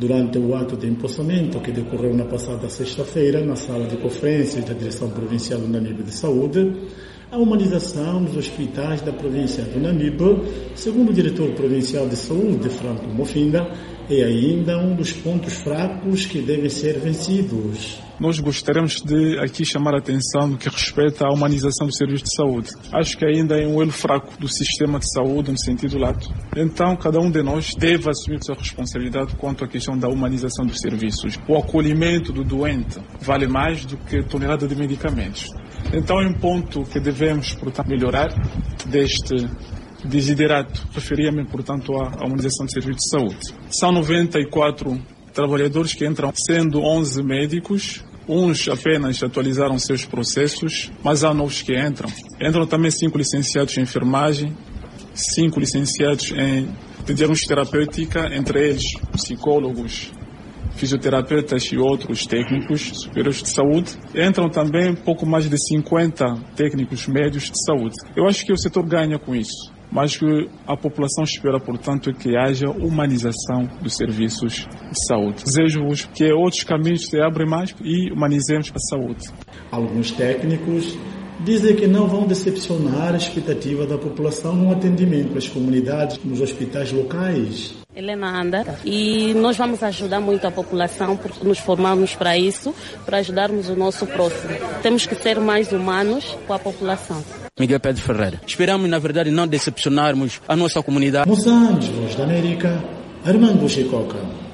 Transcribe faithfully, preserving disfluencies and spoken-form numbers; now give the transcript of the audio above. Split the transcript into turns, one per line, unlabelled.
Durante o ato de empossamento, que decorreu na passada sexta-feira, na sala de conferências da Direção Provincial do Namibe de Saúde, a humanização dos hospitais da província do Namibe, segundo o diretor provincial de saúde, Franco Mofinda, é ainda um dos pontos fracos que devem ser vencidos.
Nós gostaríamos de aqui chamar a atenção no que respeita à humanização do serviço de saúde. Acho que ainda é um elo fraco do sistema de saúde no sentido lato. Então, cada um de nós deve assumir sua responsabilidade quanto à questão da humanização dos serviços. O acolhimento do doente vale mais do que tonelada de medicamentos. Então, é um ponto que devemos, portanto, melhorar deste desiderato. Referia-me, portanto, à humanização do serviço de saúde. São noventa e quatro trabalhadores que entram, sendo onze médicos. Uns apenas atualizaram seus processos, mas há novos que entram. Entram também cinco licenciados em enfermagem, cinco licenciados em diagnóstica terapêutica, entre eles psicólogos, fisioterapeutas e outros técnicos superiores de saúde. Entram também pouco mais de cinquenta técnicos médios de saúde. Eu acho que o setor ganha com isso, mas que a população espera, portanto, que haja humanização dos serviços de saúde. Desejo-vos que outros caminhos se abrem mais e humanizemos a saúde.
Alguns técnicos dizem que não vão decepcionar a expectativa da população no atendimento às comunidades nos hospitais locais.
Helena anda e nós vamos ajudar muito a população porque nos formamos para isso, para ajudarmos o nosso próximo. Temos que ser mais humanos com a população.
Miguel Pedro Ferreira. Esperamos, na verdade, não decepcionarmos a nossa comunidade.
Moçambique, Voz da América, Armando Chicoca.